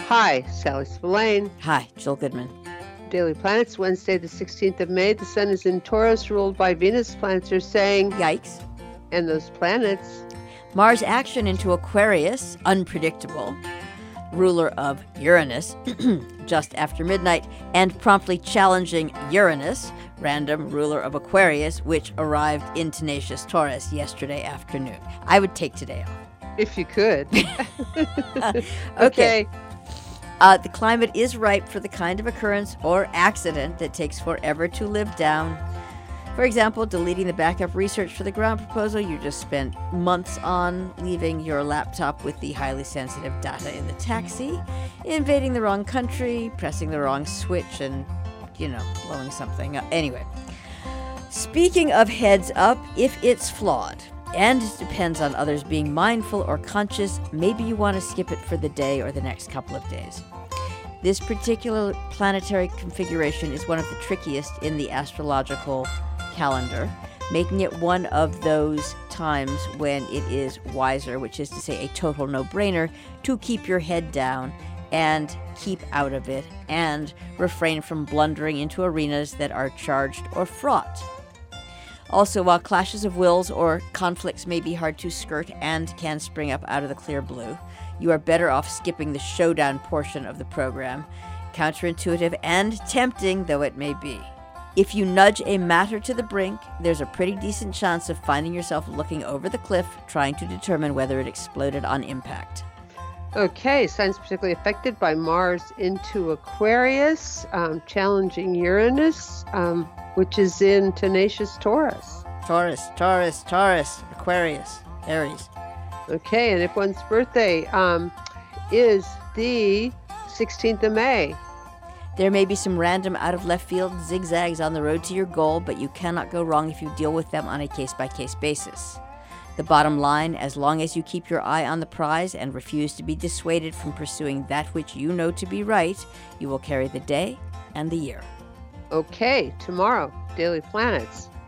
Hi, Sally Spillane. Hi, Jill Goodman. Daily Planets, Wednesday, the 16th of May. The sun is in Taurus, ruled by Venus. Planets are saying, Yikes. And those planets. Mars action into Aquarius, unpredictable. Ruler of Uranus, just after midnight, and promptly challenging Uranus, random ruler of Aquarius, which arrived in tenacious Taurus yesterday afternoon. I would take today off. If you could. Okay. The climate is ripe for the kind of occurrence or accident that takes forever to live down. For example, deleting the backup research for the ground proposal you just spent months on, leaving your laptop with the highly sensitive data in the taxi, invading the wrong country, pressing the wrong switch, and, blowing something up. Anyway, speaking of heads up, if it's flawed, and it depends on others being mindful or conscious, maybe you want to skip it for the day or the next couple of days. This particular planetary configuration is one of the trickiest in the astrological calendar, making it one of those times when it is wiser, which is to say a total no-brainer, to keep your head down and keep out of it and refrain from blundering into arenas that are charged or fraught. Also, while clashes of wills or conflicts may be hard to skirt and can spring up out of the clear blue, you are better off skipping the showdown portion of the program, counterintuitive and tempting though it may be. If you nudge a matter to the brink, there's a pretty decent chance of finding yourself looking over the cliff, trying to determine whether it exploded on impact. Okay, signs particularly affected by Mars into Aquarius, challenging Uranus, which is in tenacious Taurus. Taurus, Aquarius, Aries. Okay, and if one's birthday is the 16th of May. There may be some random out-of-left-field zigzags on the road to your goal, but you cannot go wrong if you deal with them on a case-by-case basis. The bottom line, as long as you keep your eye on the prize and refuse to be dissuaded from pursuing that which you know to be right, you will carry the day and the year. Okay, tomorrow, Daily Planets.